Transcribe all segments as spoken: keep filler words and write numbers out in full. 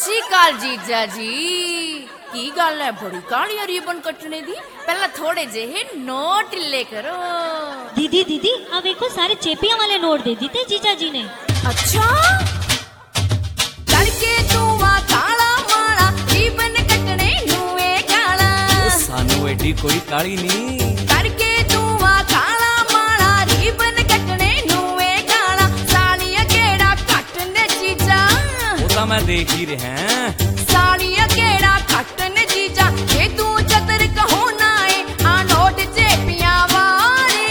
ਸ੍ਰੀ ਅਕਾਲ ਜੀਜਾ ਜੀ। ਕੀ ਗੱਲ ਹੈ, ਬੜੀ ਕਾਲੀ ਰੀਬਨ ਕੱਟਣੇ ਦੀ? ਪਹਿਲਾਂ ਥੋੜੇ ਜਿਹੇ ਨੋਟ ਢਿੱਲੇ ਕਰੋ। दीदी दीदी आ देखो सारे चेपियां वाले नोट दे दिते जीजा जी ने। अच्छा करके तू आ काला माला रीबन कटने नुए काला। सानू एडी कोई काली नहीं। करके तू आ काला माला रीबन कटने नुए काला। सालिया केड़ा कटने जीजा? वो तो मैं देख ही रहा। सालिया केड़ा कटने जीजा? ये तू चतर कहो ना है आ नोट चेपियां वाले,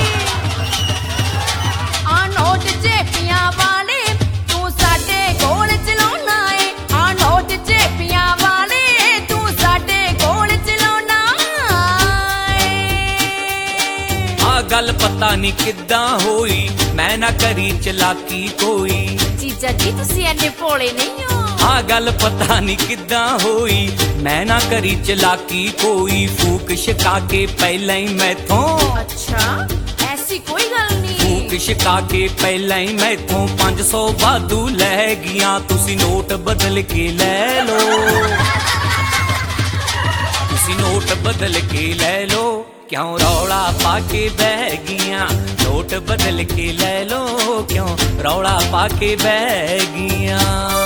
आ नोट चेपियां वाले तू साडे कोल चलाउना है। आ नोट चेपियां वाले तू साडे कोल चलाउना है। आ गल पता नहीं किद्दां होई, मैं ना करी चलाकी कोई। जीजा जी तुसी एने भोले नहीं हो। आ गल पता नहीं किद्दां होई, मैं ना करी चलाकी कोई। फूक छका के पहला ही मैथों। अच्छा ऐसी कोई गल नहीं। फूक छका के पहला ही मैथों पांच सौ वाधू लै गियां। तुसी नोट बदल के लै लो, तुसी नोट बदल के लै लो। क्यों रौला पाके बह गियां? नोट बदल के लै लो, क्यों रौला पाके बह गियां?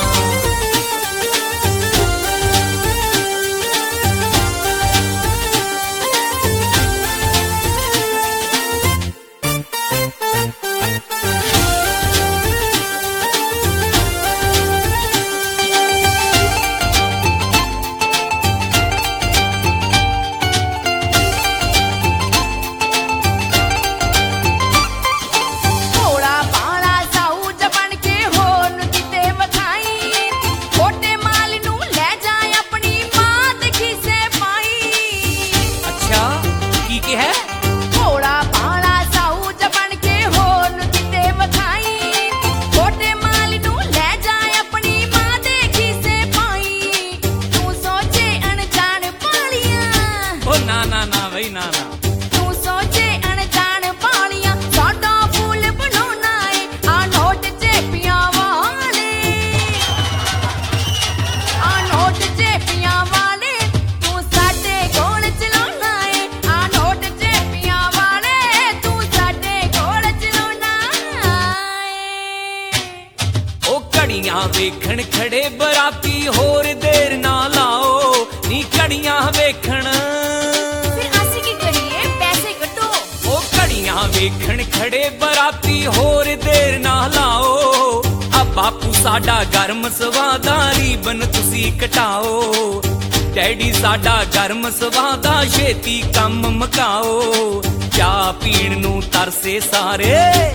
वेखण खड़े बराती होर देर ना लाओ नी घड़ियां वेखण। फिर असी की करिए, पैसे कटो। ओ घड़ियां वेखण खड़े बराती होर देर ना लाओ। आ बापू साडा गरम सवादा रीबन तुसी कटाओ। डैडी साडा गरम सवादा छेती कम मकाओ। चाह पीण नू तरसे सारे।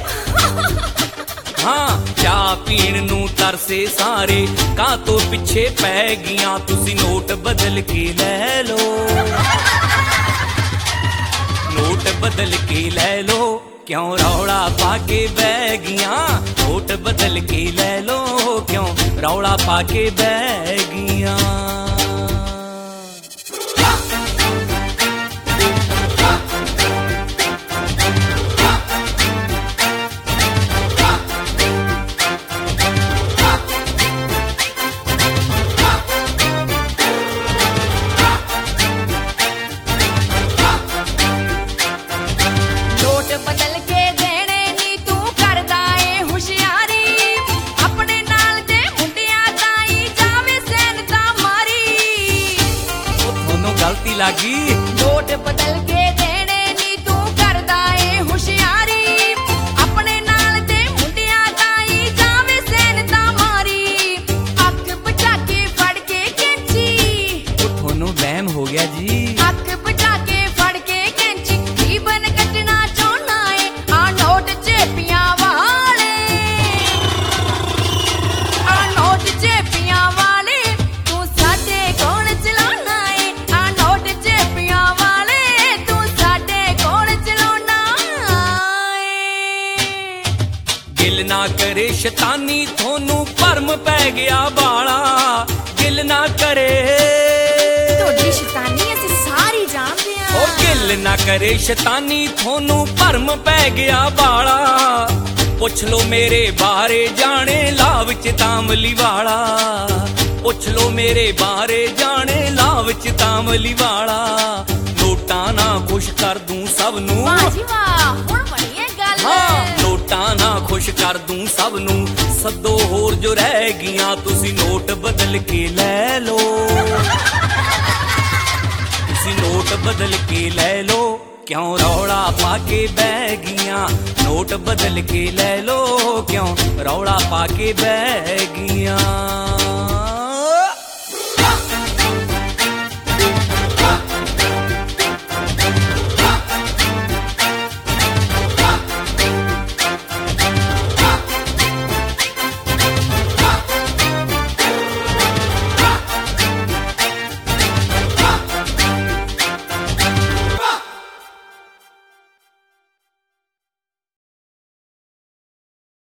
हाँ चाह पीण नू तरसे सारे, कां तो पिछे पै गियां। तुसी नोट बदल के लै लो, नोट बदल के लै लो। क्यों रौला पाके बह गियां? नोट बदल के लै लो, क्यों रौला पाके बह गियां? बदल के देने नी तू करदा ए हुशियारी। अपने नाल दे मुंडिया ताई जावे सैन दा मारी। ओ थोनो गलती लागी। नोट बदल के देने नी तू करदा ए हुशियारी। अपने नाल दे मुंडिया ताई जावे सैन दा मारी। अख बचा के फड़ के कैंची। ओ थोनो वहम हो गया जी। अख बचा के फड़ के कैंची रीबन कटना चाहना है। आ नोट चेपियां वाले, आ नोट चेपियां वाले तू साडे कोल चलाउना है। आ नोट चेपियां वाले तू साडे कोल चलाउना है। गिल ना करे शैतानी थोनू भरम पै गया बाला। गिल ना करे तोड़ी शैतानी असीं सारी जानदे हां। ओ गिल ना करे शैतानी थोनू भरम पै गया बाला। पुछ लो मेरे बारे जाने लाव च तामली वाला। ਪੁੱਛ ਲੋ ਮੇਰੇ ਬਾਰੇ ਜਾਣੇ ਲਾਭ ਚ ਤਾਂਵਲੀ ਵਾਲਾ ਨੋਟਾਂ ਨਾ ਖੁਸ਼ ਕਰ ਦੂੰ ਸਭ ਨੂੰ ਵਾਹ ਜੀ ਵਾਹ ਹੁਣ ਬਣੀ ਇਹ ਗੱਲ ਹਾਂ ਨੋਟਾਂ ਨਾ ਖੁਸ਼ ਕਰ ਦੂੰ ਸਭ ਨੂੰ ਸੱਦੋ ਹੋਰ ਜੋ ਰਹਿ ਗਈਆਂ ਤੁਸੀਂ ਨੋਟ ਬਦਲ ਕੇ ਲੈ ਲੋ ਤੁਸੀਂ ਨੋਟ ਬਦਲ ਕੇ ਲੈ ਲੋ ਕਿਉਂ ਰੌਲਾ ਪਾ ਕੇ ਬਹਿ ਗਈਆਂ ਨੋਟ ਬਦਲ ਕੇ ਲੈ ਲੋ ਕਿਉਂ ਰੌਲਾ ਪਾ ਕੇ ਬਹਿ ਗਈਆਂ